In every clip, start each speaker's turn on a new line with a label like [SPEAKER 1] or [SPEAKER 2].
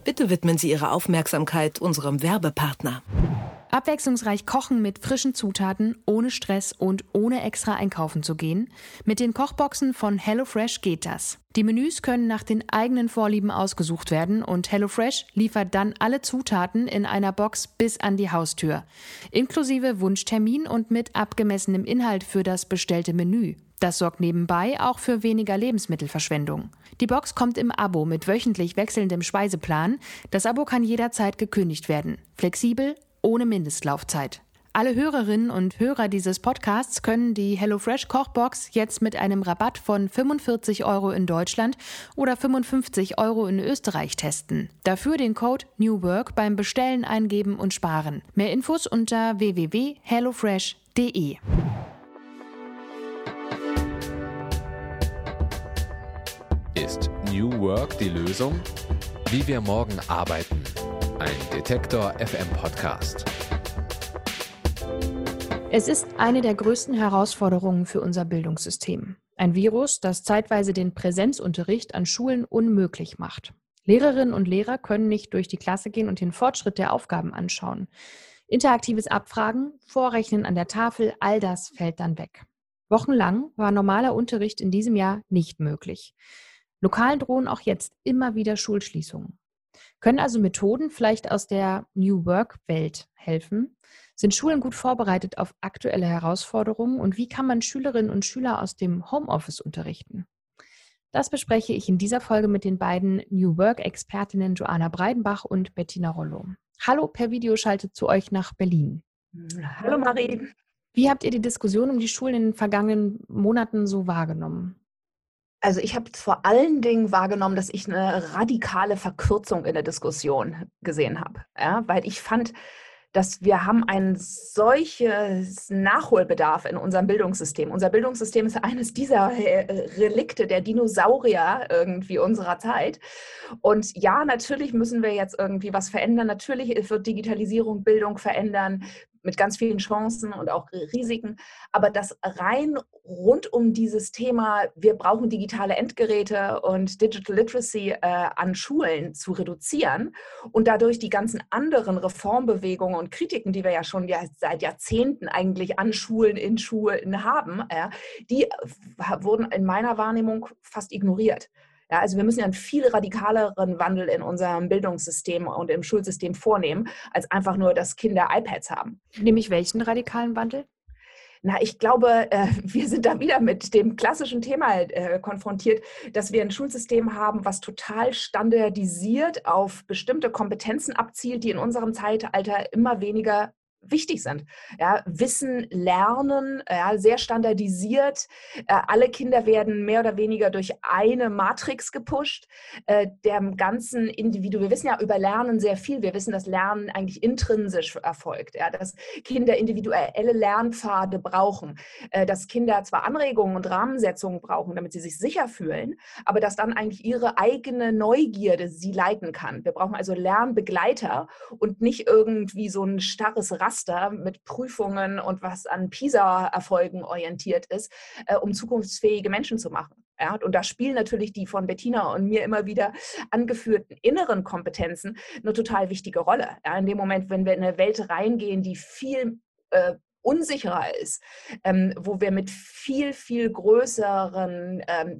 [SPEAKER 1] Bitte widmen Sie Ihre Aufmerksamkeit unserem Werbepartner.
[SPEAKER 2] Abwechslungsreich kochen mit frischen Zutaten, ohne Stress und ohne extra einkaufen zu gehen? Mit den Kochboxen von HelloFresh geht das. Die Menüs können nach den eigenen Vorlieben ausgesucht werden und HelloFresh liefert dann alle Zutaten in einer Box bis an die Haustür. Inklusive Wunschtermin und mit abgemessenem Inhalt für das bestellte Menü. Das sorgt nebenbei auch für weniger Lebensmittelverschwendung. Die Box kommt im Abo mit wöchentlich wechselndem Speiseplan. Das Abo kann jederzeit gekündigt werden. Flexibel, ohne Mindestlaufzeit. Alle Hörerinnen und Hörer dieses Podcasts können die HelloFresh Kochbox jetzt mit einem Rabatt von 45 € in Deutschland oder 55 € in Österreich testen. Dafür den Code NEWWORK beim Bestellen eingeben und sparen. Mehr Infos unter www.hellofresh.de.
[SPEAKER 3] Ist New Work die Lösung? Wie wir morgen arbeiten. Ein Detektor FM Podcast.
[SPEAKER 2] Es ist eine der größten Herausforderungen für unser Bildungssystem. Ein Virus, das zeitweise den Präsenzunterricht an Schulen unmöglich macht. Lehrerinnen und Lehrer können nicht durch die Klasse gehen und den Fortschritt der Aufgaben anschauen. Interaktives Abfragen, Vorrechnen an der Tafel, all das fällt dann weg. Wochenlang war normaler Unterricht in diesem Jahr nicht möglich. Lokal drohen auch jetzt immer wieder Schulschließungen. Können also Methoden vielleicht aus der New Work-Welt helfen? Sind Schulen gut vorbereitet auf aktuelle Herausforderungen und wie kann man Schülerinnen und Schüler aus dem Homeoffice unterrichten? Das bespreche ich in dieser Folge mit den beiden New Work-Expertinnen Joanna Breidenbach und Bettina Rollo. Hallo, per Videoschalte zu euch nach Berlin.
[SPEAKER 4] Hallo Marie.
[SPEAKER 2] Wie habt ihr die Diskussion um die Schulen in den vergangenen Monaten so wahrgenommen?
[SPEAKER 4] Also ich habe vor allen Dingen wahrgenommen, dass ich eine radikale Verkürzung in der Diskussion gesehen habe. Ja, weil ich fand, dass wir haben ein solches Nachholbedarf in unserem Bildungssystem. Unser Bildungssystem ist eines dieser Relikte der Dinosaurier irgendwie unserer Zeit. Und ja, natürlich müssen wir jetzt irgendwie was verändern. Natürlich wird Digitalisierung Bildung verändern mit ganz vielen Chancen und auch Risiken. Aber das rein rund um dieses Thema, wir brauchen digitale Endgeräte und Digital Literacy an Schulen zu reduzieren und dadurch die ganzen anderen Reformbewegungen und Kritiken, die wir ja schon seit Jahrzehnten eigentlich an Schulen, in Schulen haben, die wurden in meiner Wahrnehmung fast ignoriert. Ja, also wir müssen ja einen viel radikaleren Wandel in unserem Bildungssystem und im Schulsystem vornehmen, als einfach nur, dass Kinder iPads haben.
[SPEAKER 2] Nämlich welchen radikalen Wandel?
[SPEAKER 4] Na, ich glaube, wir sind da wieder mit dem klassischen Thema konfrontiert, dass wir ein Schulsystem haben, was total standardisiert auf bestimmte Kompetenzen abzielt, die in unserem Zeitalter immer weniger wichtig sind. Ja, Wissen, Lernen, ja, sehr standardisiert. Alle Kinder werden mehr oder weniger durch eine Matrix gepusht. Dem ganzen Individuum, wir wissen ja über Lernen sehr viel. Wir wissen, dass Lernen eigentlich intrinsisch erfolgt. Ja, dass Kinder individuelle Lernpfade brauchen. Dass Kinder zwar Anregungen und Rahmensetzungen brauchen, damit sie sich sicher fühlen, aber dass dann eigentlich ihre eigene Neugierde sie leiten kann. Wir brauchen also Lernbegleiter und nicht irgendwie so ein starres Raster mit Prüfungen und was an PISA-Erfolgen orientiert ist, um zukunftsfähige Menschen zu machen. Ja, und da spielen natürlich die von Bettina und mir immer wieder angeführten inneren Kompetenzen eine total wichtige Rolle. Ja, in dem Moment, wenn wir in eine Welt reingehen, die viel unsicherer ist, wo wir mit viel, viel größeren,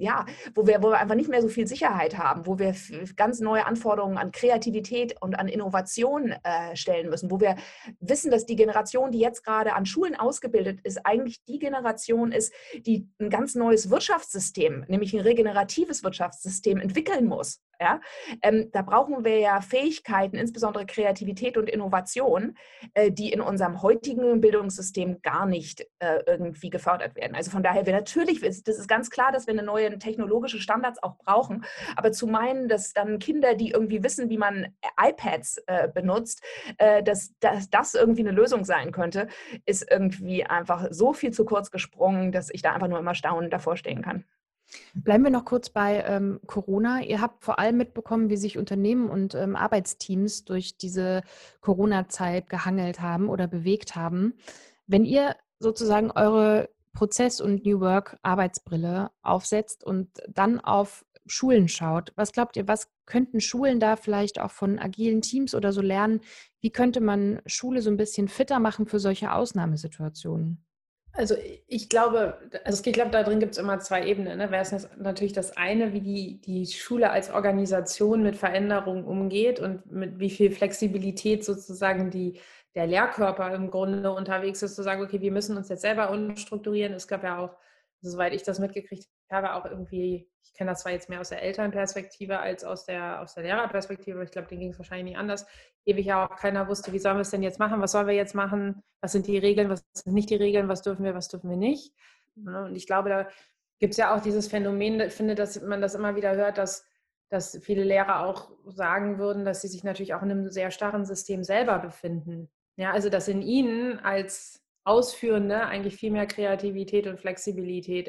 [SPEAKER 4] wo wir einfach nicht mehr so viel Sicherheit haben, wo wir ganz neue Anforderungen an Kreativität und an Innovation stellen müssen, wo wir wissen, dass die Generation, die jetzt gerade an Schulen ausgebildet ist, eigentlich die Generation ist, die ein ganz neues Wirtschaftssystem, nämlich ein regeneratives Wirtschaftssystem entwickeln muss. Ja? Da brauchen wir ja Fähigkeiten, insbesondere Kreativität und Innovation, die in unserem heutigen Bildungssystem gar nicht irgendwie gefördert werden. Also von daher, das ist ganz klar, dass wir eine neue technologische Standards auch brauchen, aber zu meinen, dass dann Kinder, die irgendwie wissen, wie man iPads benutzt, dass das irgendwie eine Lösung sein könnte, ist irgendwie einfach so viel zu kurz gesprungen, dass ich da einfach nur immer staunend davor stehen kann.
[SPEAKER 2] Bleiben wir noch kurz bei Corona. Ihr habt vor allem mitbekommen, wie sich Unternehmen und Arbeitsteams durch diese Corona-Zeit gehangelt haben oder bewegt haben. Wenn ihr sozusagen eure Prozess- und New Work-Arbeitsbrille aufsetzt und dann auf Schulen schaut. Was glaubt ihr, was könnten Schulen da vielleicht auch von agilen Teams oder so lernen? Wie könnte man Schule so ein bisschen fitter machen für solche Ausnahmesituationen?
[SPEAKER 5] Also ich glaube, da drin gibt es immer zwei Ebenen. Ne? Wäre es natürlich das eine, wie die Schule als Organisation mit Veränderungen umgeht und mit wie viel Flexibilität sozusagen der Lehrkörper im Grunde unterwegs ist, zu sagen, okay, wir müssen uns jetzt selber umstrukturieren. Es gab ja auch, soweit ich das mitgekriegt habe, auch irgendwie, ich kenne das zwar jetzt mehr aus der Elternperspektive als aus der Lehrerperspektive, aber ich glaube, denen ging es wahrscheinlich nicht anders. Ewig ja auch keiner wusste, wie sollen wir es denn jetzt machen, was sollen wir jetzt machen, was sind die Regeln, was sind nicht die Regeln, was dürfen wir nicht. Und ich glaube, da gibt es ja auch dieses Phänomen, ich finde, dass man das immer wieder hört, dass viele Lehrer auch sagen würden, dass sie sich natürlich auch in einem sehr starren System selber befinden. Ja, also dass in ihnen als Ausführende eigentlich viel mehr Kreativität und Flexibilität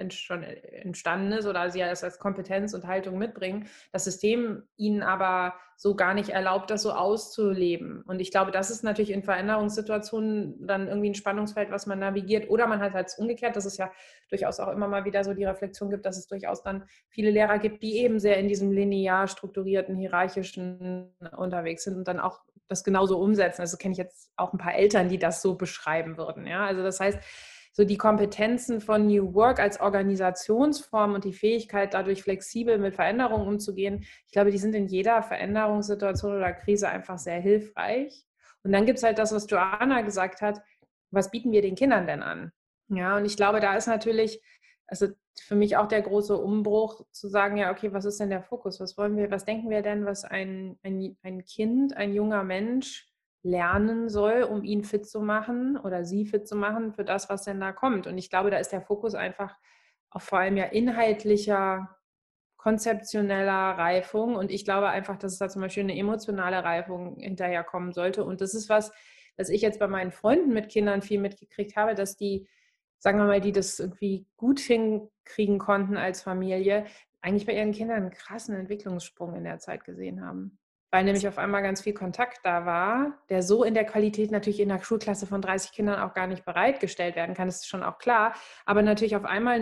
[SPEAKER 5] entstanden ist oder sie als Kompetenz und Haltung mitbringen, das System ihnen aber so gar nicht erlaubt, das so auszuleben. Und ich glaube, das ist natürlich in Veränderungssituationen dann irgendwie ein Spannungsfeld, was man navigiert. Oder man hat halt umgekehrt, dass es ja durchaus auch immer mal wieder so die Reflexion gibt, dass es durchaus dann viele Lehrer gibt, die eben sehr in diesem linear strukturierten, hierarchischen unterwegs sind und dann auch das genauso umsetzen. Also kenne ich jetzt auch ein paar Eltern, die das so beschreiben würden. Ja? Also das heißt, so die Kompetenzen von New Work als Organisationsform und die Fähigkeit, dadurch flexibel mit Veränderungen umzugehen, ich glaube, die sind in jeder Veränderungssituation oder Krise einfach sehr hilfreich. Und dann gibt es halt das, was Joanna gesagt hat, was bieten wir den Kindern denn an? Ja, und ich glaube, da ist natürlich, also für mich auch der große Umbruch zu sagen, ja, okay, was ist denn der Fokus? Was denken wir denn, was ein Kind, ein junger Mensch lernen soll, um ihn fit zu machen oder sie fit zu machen für das, was denn da kommt? Und ich glaube, da ist der Fokus einfach auf vor allem ja inhaltlicher, konzeptioneller Reifung. Und ich glaube einfach, dass es da zum Beispiel eine emotionale Reifung hinterherkommen sollte. Und das ist was ich jetzt bei meinen Freunden mit Kindern viel mitgekriegt habe, dass die, sagen wir mal, die das irgendwie gut hinkriegen konnten als Familie, eigentlich bei ihren Kindern einen krassen Entwicklungssprung in der Zeit gesehen haben. Weil nämlich auf einmal ganz viel Kontakt da war, der so in der Qualität natürlich in einer Schulklasse von 30 Kindern auch gar nicht bereitgestellt werden kann, das ist schon auch klar, aber natürlich auf einmal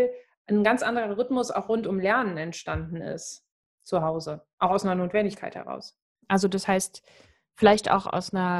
[SPEAKER 5] ein ganz anderer Rhythmus auch rund um Lernen entstanden ist zu Hause, auch aus einer Notwendigkeit heraus.
[SPEAKER 2] Also das heißt, vielleicht auch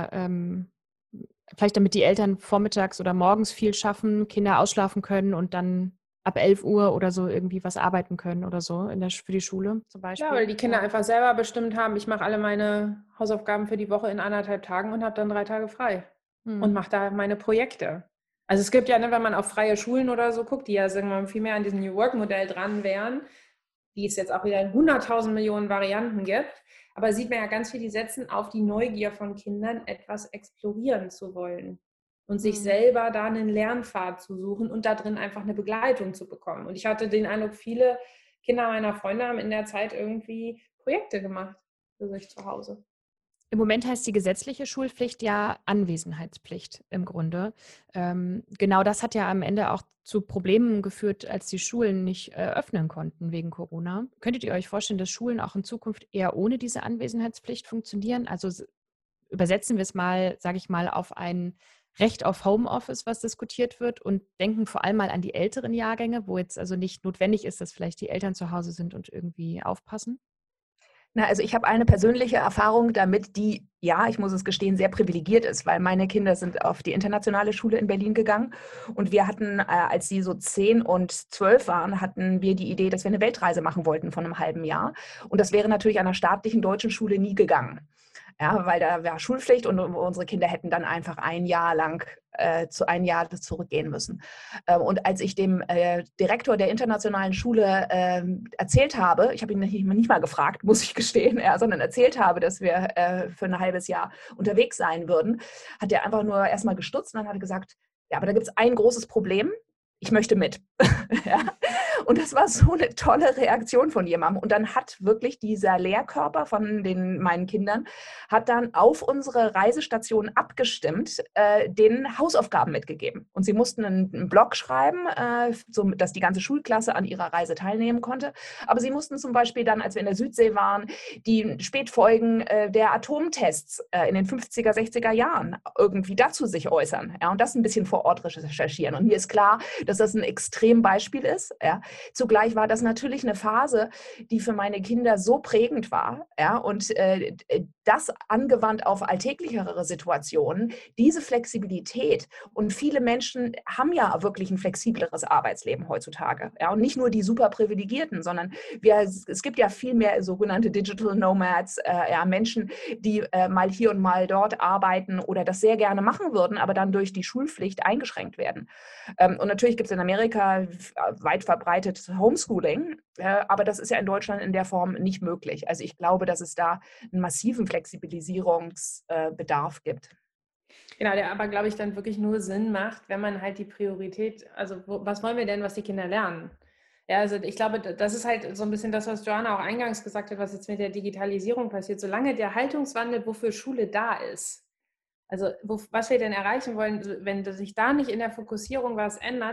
[SPEAKER 2] vielleicht damit die Eltern vormittags oder morgens viel schaffen, Kinder ausschlafen können und dann ab 11 Uhr oder so irgendwie was arbeiten können oder so für die Schule zum Beispiel.
[SPEAKER 5] Ja, weil die Kinder einfach selber bestimmt haben, ich mache alle meine Hausaufgaben für die Woche in 1,5 Tagen und habe dann 3 Tage frei und mache da meine Projekte. Also es gibt ja, wenn man auf freie Schulen oder so guckt, die ja, sagen wir mal, viel mehr an diesem New Work-Modell dran wären, die es jetzt auch wieder in 100.000 Millionen Varianten gibt, aber sieht man ja ganz viel, die setzen auf die Neugier von Kindern, etwas explorieren zu wollen und sich selber da einen Lernpfad zu suchen und da drin einfach eine Begleitung zu bekommen. Und ich hatte den Eindruck, viele Kinder meiner Freunde haben in der Zeit irgendwie Projekte gemacht für sich zu Hause.
[SPEAKER 2] Im Moment heißt die gesetzliche Schulpflicht ja Anwesenheitspflicht im Grunde. Genau das hat ja am Ende auch zu Problemen geführt, als die Schulen nicht öffnen konnten wegen Corona. Könntet ihr euch vorstellen, dass Schulen auch in Zukunft eher ohne diese Anwesenheitspflicht funktionieren? Also übersetzen wir es mal, sage ich mal, auf ein Recht auf Homeoffice, was diskutiert wird, und denken vor allem mal an die älteren Jahrgänge, wo jetzt also nicht notwendig ist, dass vielleicht die Eltern zu Hause sind und irgendwie aufpassen?
[SPEAKER 4] Na, also ich habe eine persönliche Erfahrung damit, die, ja, ich muss es gestehen, sehr privilegiert ist, weil meine Kinder sind auf die internationale Schule in Berlin gegangen und wir hatten, als sie so 10 und 12 waren, hatten wir die Idee, dass wir eine Weltreise machen wollten von einem halben Jahr, und das wäre natürlich an einer staatlichen deutschen Schule nie gegangen. Ja, weil da war Schulpflicht und unsere Kinder hätten dann einfach ein Jahr zurückgehen müssen. Und als ich dem Direktor der internationalen Schule erzählt habe, ich habe ihn nicht mal gefragt, muss ich gestehen, sondern erzählt habe, dass wir für ein halbes Jahr unterwegs sein würden, hat er einfach nur erstmal gestutzt und dann hat er gesagt, ja, aber da gibt es ein großes Problem. Ich möchte mit. Ja. Und das war so eine tolle Reaktion von jemandem. Und dann hat wirklich dieser Lehrkörper von meinen Kindern, hat dann auf unsere Reisestation abgestimmt, den Hausaufgaben mitgegeben. Und sie mussten einen Blog schreiben, dass die ganze Schulklasse an ihrer Reise teilnehmen konnte. Aber sie mussten zum Beispiel dann, als wir in der Südsee waren, die Spätfolgen der Atomtests in den 50er, 60er Jahren irgendwie dazu sich äußern. Ja, und das ein bisschen vor Ort recherchieren. Und mir ist klar, dass das ein Extrembeispiel ist. Ja. Zugleich war das natürlich eine Phase, die für meine Kinder so prägend war, ja, und das angewandt auf alltäglichere Situationen, diese Flexibilität. Und viele Menschen haben ja wirklich ein flexibleres Arbeitsleben heutzutage, ja, und nicht nur die super Privilegierten, sondern es gibt ja viel mehr sogenannte Digital Nomads, ja, Menschen, die mal hier und mal dort arbeiten oder das sehr gerne machen würden, aber dann durch die Schulpflicht eingeschränkt werden. Und natürlich gibt es in Amerika weit verbreitet Homeschooling, aber das ist ja in Deutschland in der Form nicht möglich. Also ich glaube, dass es da einen massiven Flexibilisierungsbedarf gibt.
[SPEAKER 5] Genau, der aber, glaube ich, dann wirklich nur Sinn macht, wenn man halt die Priorität, also was wollen wir denn, was die Kinder lernen? Ja, also ich glaube, das ist halt so ein bisschen das, was Joanna auch eingangs gesagt hat, was jetzt mit der Digitalisierung passiert. Solange der Haltungswandel, wofür Schule da ist, also was wir denn erreichen wollen, wenn sich da nicht in der Fokussierung was ändert,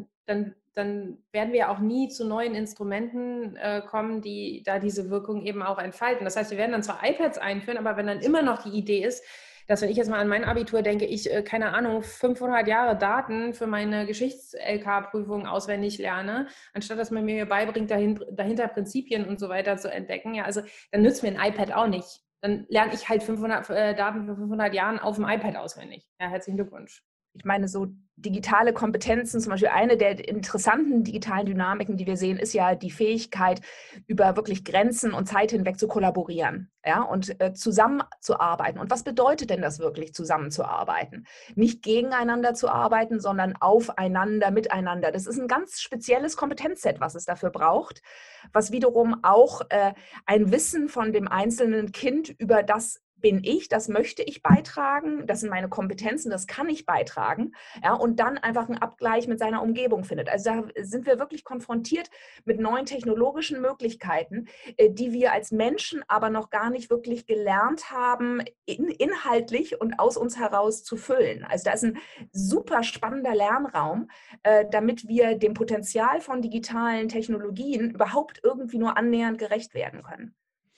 [SPEAKER 5] dann werden wir auch nie zu neuen Instrumenten kommen, die da diese Wirkung eben auch entfalten. Das heißt, wir werden dann zwar iPads einführen, aber wenn dann immer noch die Idee ist, dass, wenn ich jetzt mal an mein Abitur denke, ich, keine Ahnung, 500 Jahre Daten für meine Geschichts-LK-Prüfung auswendig lerne, anstatt dass man mir beibringt, dahinter Prinzipien und so weiter zu entdecken, ja, also dann nützt mir ein iPad auch nicht. Dann lerne ich halt 500 Daten für 500 Jahren auf dem iPad auswendig. Ja, herzlichen Glückwunsch.
[SPEAKER 4] Ich meine, so digitale Kompetenzen, zum Beispiel eine der interessanten digitalen Dynamiken, die wir sehen, ist ja die Fähigkeit, über wirklich Grenzen und Zeit hinweg zu kollaborieren, ja, und zusammenzuarbeiten. Und was bedeutet denn das wirklich, zusammenzuarbeiten? Nicht gegeneinander zu arbeiten, sondern aufeinander, miteinander. Das ist ein ganz spezielles Kompetenzset, was es dafür braucht, was wiederum auch ein Wissen von dem einzelnen Kind über das bin ich, das möchte ich beitragen, das sind meine Kompetenzen, das kann ich beitragen, ja, und dann einfach einen Abgleich mit seiner Umgebung findet. Also da sind wir wirklich konfrontiert mit neuen technologischen Möglichkeiten, die wir als Menschen aber noch gar nicht wirklich gelernt haben, inhaltlich und aus uns heraus zu füllen. Also da ist ein super spannender Lernraum, damit wir dem Potenzial von digitalen Technologien überhaupt irgendwie nur annähernd gerecht werden können.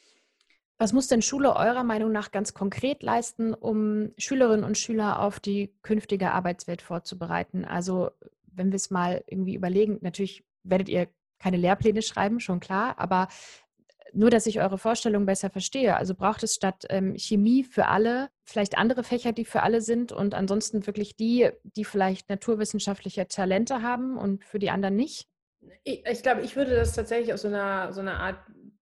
[SPEAKER 2] Was muss denn Schule eurer Meinung nach ganz konkret leisten, um Schülerinnen und Schüler auf die künftige Arbeitswelt vorzubereiten? Also wenn wir es mal irgendwie überlegen, natürlich werdet ihr keine Lehrpläne schreiben, schon klar, aber nur, dass ich eure Vorstellung besser verstehe. Also braucht es statt Chemie für alle vielleicht andere Fächer, die für alle sind, und ansonsten wirklich die vielleicht naturwissenschaftliche Talente haben und für die anderen nicht?
[SPEAKER 5] Ich glaube, ich würde das tatsächlich aus so einer Art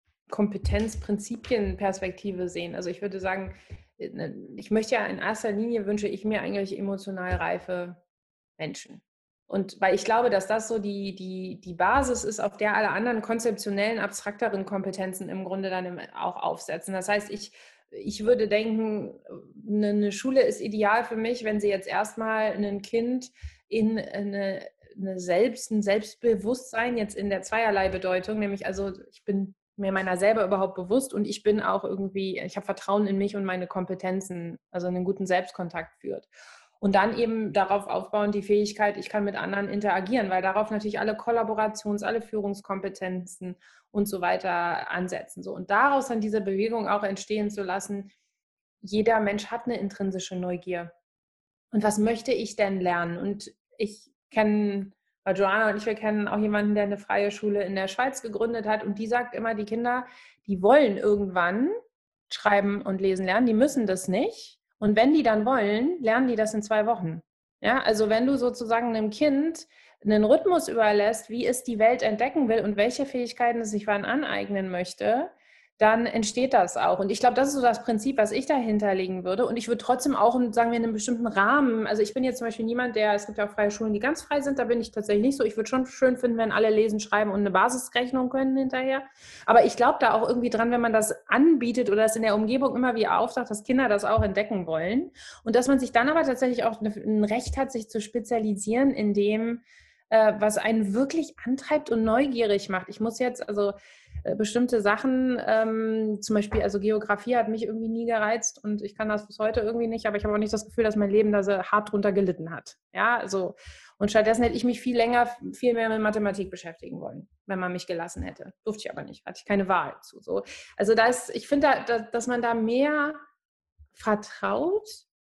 [SPEAKER 5] Kompetenz-Prinzipien-Perspektive sehen. Also ich würde sagen, ich möchte ja in erster Linie, wünsche ich mir eigentlich emotional reife Menschen. Und weil ich glaube, dass das so die Basis ist, auf der alle anderen konzeptionellen, abstrakteren Kompetenzen im Grunde dann auch aufsetzen. Das heißt, ich würde denken, eine Schule ist ideal für mich, wenn sie jetzt erstmal ein Kind in ein Selbstbewusstsein jetzt in der zweierlei Bedeutung, nämlich also ich bin mir meiner selber überhaupt bewusst und ich bin auch irgendwie, ich habe Vertrauen in mich und meine Kompetenzen, also einen guten Selbstkontakt führt. Und dann eben darauf aufbauend die Fähigkeit, ich kann mit anderen interagieren, weil darauf natürlich alle alle Führungskompetenzen und so weiter ansetzen. So. Und daraus dann diese Bewegung auch entstehen zu lassen, jeder Mensch hat eine intrinsische Neugier. Und was möchte ich denn lernen? Und ich kenne, weil Joanna und ich, wir kennen auch jemanden, der eine freie Schule in der Schweiz gegründet hat, und die sagt immer, die Kinder, die wollen irgendwann schreiben und lesen lernen, die müssen das nicht. Und wenn die dann wollen, lernen die das in 2 Wochen. Ja, also wenn du sozusagen einem Kind einen Rhythmus überlässt, wie es die Welt entdecken will und welche Fähigkeiten es sich wann aneignen möchte, dann entsteht das auch. Und ich glaube, das ist so das Prinzip, was ich dahinter legen würde. Und ich würde trotzdem auch, sagen wir, in einem bestimmten Rahmen, also ich bin jetzt zum Beispiel niemand, es gibt ja auch freie Schulen, die ganz frei sind, da bin ich tatsächlich nicht so. Ich würde schon schön finden, wenn alle lesen, schreiben und eine Basisrechnung können hinterher. Aber ich glaube da auch irgendwie dran, wenn man das anbietet oder es in der Umgebung immer wieder auftaucht, dass Kinder das auch entdecken wollen. Und dass man sich dann aber tatsächlich auch ein Recht hat, sich zu spezialisieren in dem, was einen wirklich antreibt und neugierig macht. Ich muss jetzt bestimmte Sachen, zum Beispiel, also Geografie hat mich irgendwie nie gereizt und ich kann das bis heute irgendwie nicht, aber ich habe auch nicht das Gefühl, dass mein Leben da so hart drunter gelitten hat. Ja, also, und stattdessen hätte ich mich viel mehr mit Mathematik beschäftigen wollen, wenn man mich gelassen hätte. Durfte ich aber nicht, hatte ich keine Wahl zu. So. Also ich finde, dass man da mehr vertraut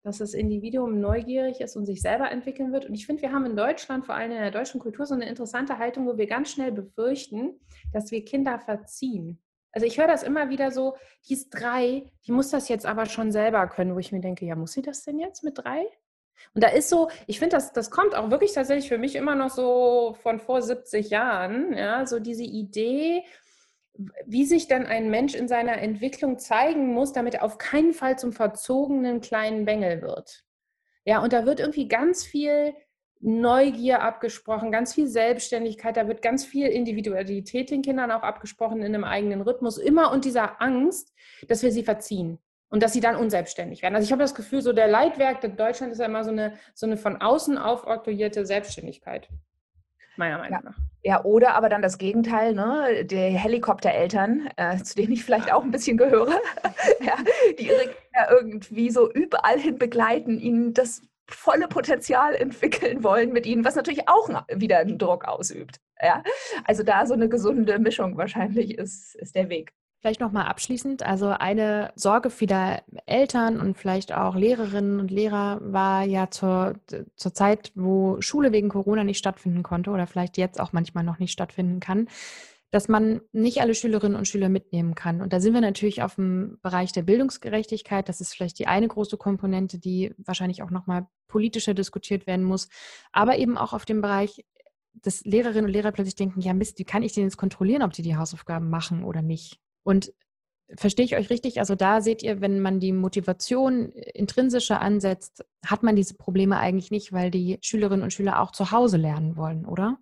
[SPEAKER 5] dass das Individuum neugierig ist und sich selber entwickeln wird. Und ich finde, wir haben in Deutschland, vor allem in der deutschen Kultur, so eine interessante Haltung, wo wir ganz schnell befürchten, dass wir Kinder verziehen. Also ich höre das immer wieder so, die ist 3, die muss das jetzt aber schon selber können, wo ich mir denke, ja, muss sie das denn jetzt mit 3? Und da ist so, ich finde, das kommt auch wirklich tatsächlich für mich immer noch so von vor 70 Jahren, ja, so diese Idee, wie sich dann ein Mensch in seiner Entwicklung zeigen muss, damit er auf keinen Fall zum verzogenen kleinen Bengel wird. Ja, und da wird irgendwie ganz viel Neugier abgesprochen, ganz viel Selbstständigkeit, da wird ganz viel Individualität den Kindern auch abgesprochen in einem eigenen Rhythmus, immer und dieser Angst, dass wir sie verziehen und dass sie dann unselbstständig werden. Also ich habe das Gefühl, so der Leitwerk in Deutschland ist ja immer so eine von außen aufoktroyierte Selbstständigkeit. Meiner Meinung nach.
[SPEAKER 4] Ja, oder aber dann das Gegenteil, ne? Die Helikoptereltern, zu denen ich vielleicht auch ein bisschen gehöre, ja, die ihre Kinder irgendwie so überall hin begleiten, ihnen das volle Potenzial entwickeln wollen mit ihnen, was natürlich auch wieder einen Druck ausübt. Ja? Also da so eine gesunde Mischung wahrscheinlich ist der Weg.
[SPEAKER 2] Vielleicht nochmal abschließend, also eine Sorge vieler Eltern und vielleicht auch Lehrerinnen und Lehrer war ja zur Zeit, wo Schule wegen Corona nicht stattfinden konnte oder vielleicht jetzt auch manchmal noch nicht stattfinden kann, dass man nicht alle Schülerinnen und Schüler mitnehmen kann. Und da sind wir natürlich auf dem Bereich der Bildungsgerechtigkeit. Das ist vielleicht die eine große Komponente, die wahrscheinlich auch nochmal politischer diskutiert werden muss, aber eben auch auf dem Bereich, dass Lehrerinnen und Lehrer plötzlich denken, ja Mist, wie kann ich denn jetzt kontrollieren, ob die Hausaufgaben machen oder nicht? Und verstehe ich euch richtig? Also da seht ihr, wenn man die Motivation intrinsischer ansetzt, hat man diese Probleme eigentlich nicht, weil die Schülerinnen und Schüler auch zu Hause lernen wollen, oder?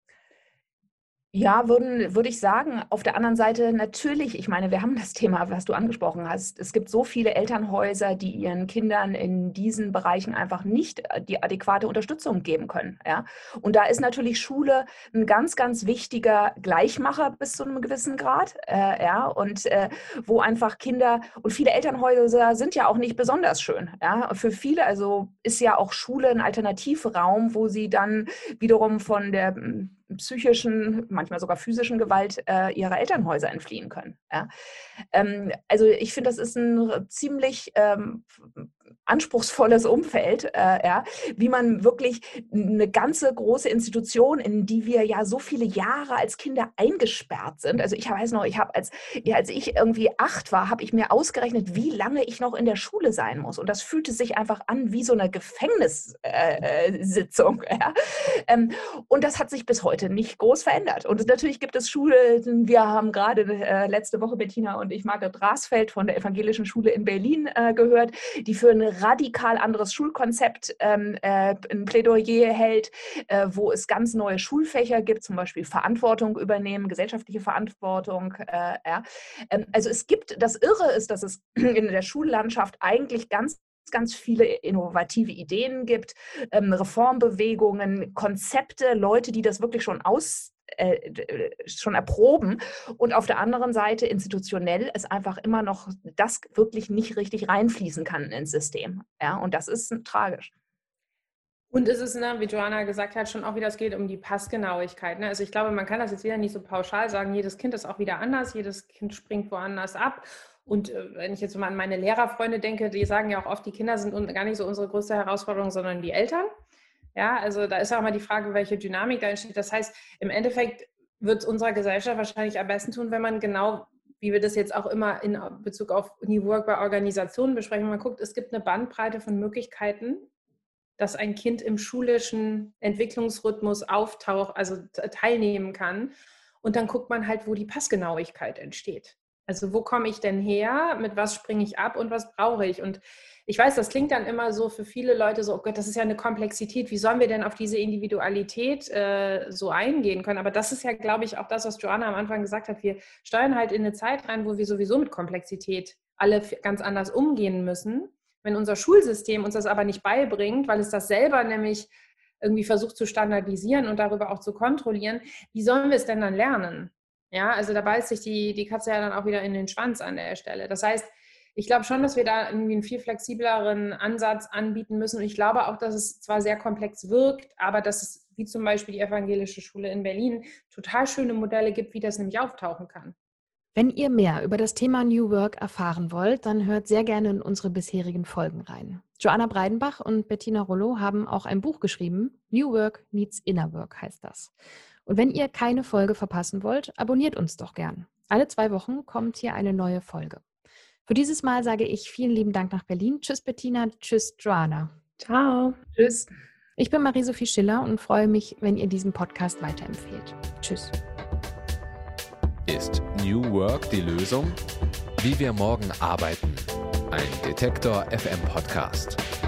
[SPEAKER 4] Ja, würde ich sagen. Auf der anderen Seite natürlich, ich meine, wir haben das Thema, was du angesprochen hast. Es gibt so viele Elternhäuser, die ihren Kindern in diesen Bereichen einfach nicht die adäquate Unterstützung geben können. Ja? Und da ist natürlich Schule ein ganz, ganz wichtiger Gleichmacher bis zu einem gewissen Grad. Ja? Und wo einfach Kinder und viele Elternhäuser sind ja auch nicht besonders schön. Ja? Für viele, also ist ja auch Schule ein Alternativraum, wo sie dann wiederum von der psychischen, manchmal sogar physischen Gewalt ihrer Elternhäuser entfliehen können. Ja? Also ich finde, das ist ein ziemlich anspruchsvolles Umfeld, ja, wie man wirklich eine ganze große Institution, in die wir ja so viele Jahre als Kinder eingesperrt sind. Also ich weiß noch, als ich irgendwie 8 war, habe ich mir ausgerechnet, wie lange ich noch in der Schule sein muss. Und das fühlte sich einfach an wie so eine Gefängnissitzung. Ja? Und das hat sich bis heute nicht groß verändert. Und natürlich gibt es Schulen, wir haben gerade letzte Woche Bettina und ich Margret Rasfeld von der Evangelischen Schule in Berlin gehört, die für ein radikal anderes Schulkonzept ein Plädoyer hält, wo es ganz neue Schulfächer gibt, zum Beispiel Verantwortung übernehmen, gesellschaftliche Verantwortung. Ja. Also es gibt, das Irre ist, dass es in der Schullandschaft eigentlich ganz viele innovative Ideen gibt, Reformbewegungen, Konzepte, Leute, die das wirklich schon erproben und auf der anderen Seite institutionell es einfach immer noch das wirklich nicht richtig reinfließen kann ins System. Ja, und das ist tragisch.
[SPEAKER 5] Und es ist, wie Joanna gesagt hat, schon auch wieder, es geht um die Passgenauigkeit. Ne? Also ich glaube, man kann das jetzt wieder nicht so pauschal sagen, jedes Kind ist auch wieder anders, jedes Kind springt woanders ab. Und wenn ich jetzt mal an meine Lehrerfreunde denke, die sagen ja auch oft, die Kinder sind gar nicht so unsere größte Herausforderung, sondern die Eltern. Ja, also da ist auch mal die Frage, welche Dynamik da entsteht. Das heißt, im Endeffekt wird es unserer Gesellschaft wahrscheinlich am besten tun, wenn man genau, wie wir das jetzt auch immer in Bezug auf New Work bei Organisationen besprechen, wenn man guckt, es gibt eine Bandbreite von Möglichkeiten, dass ein Kind im schulischen Entwicklungsrhythmus auftaucht, also teilnehmen kann. Und dann guckt man halt, wo die Passgenauigkeit entsteht. Also wo komme ich denn her, mit was springe ich ab und was brauche ich? Und ich weiß, das klingt dann immer so für viele Leute so, oh Gott, das ist ja eine Komplexität. Wie sollen wir denn auf diese Individualität so eingehen können? Aber das ist ja, glaube ich, auch das, was Joanna am Anfang gesagt hat. Wir steuern halt in eine Zeit rein, wo wir sowieso mit Komplexität alle ganz anders umgehen müssen. Wenn unser Schulsystem uns das aber nicht beibringt, weil es das selber nämlich irgendwie versucht zu standardisieren und darüber auch zu kontrollieren, wie sollen wir es denn dann lernen? Ja, also da beißt sich die Katze ja dann auch wieder in den Schwanz an der Stelle. Das heißt, ich glaube schon, dass wir da irgendwie einen viel flexibleren Ansatz anbieten müssen. Und ich glaube auch, dass es zwar sehr komplex wirkt, aber dass es, wie zum Beispiel die Evangelische Schule in Berlin, total schöne Modelle gibt, wie das nämlich auftauchen kann.
[SPEAKER 2] Wenn ihr mehr über das Thema New Work erfahren wollt, dann hört sehr gerne in unsere bisherigen Folgen rein. Joanna Breidenbach und Bettina Rollo haben auch ein Buch geschrieben. New Work Meets Inner Work heißt das. Und wenn ihr keine Folge verpassen wollt, abonniert uns doch gern. Alle 2 Wochen kommt hier eine neue Folge. Für dieses Mal sage ich vielen lieben Dank nach Berlin. Tschüss Bettina, tschüss Joanna.
[SPEAKER 5] Ciao.
[SPEAKER 4] Tschüss.
[SPEAKER 2] Ich bin Marie-Sophie Schiller und freue mich, wenn ihr diesen Podcast weiterempfehlt. Tschüss.
[SPEAKER 3] Ist New Work die Lösung? Wie wir morgen arbeiten. Ein Detektor FM Podcast.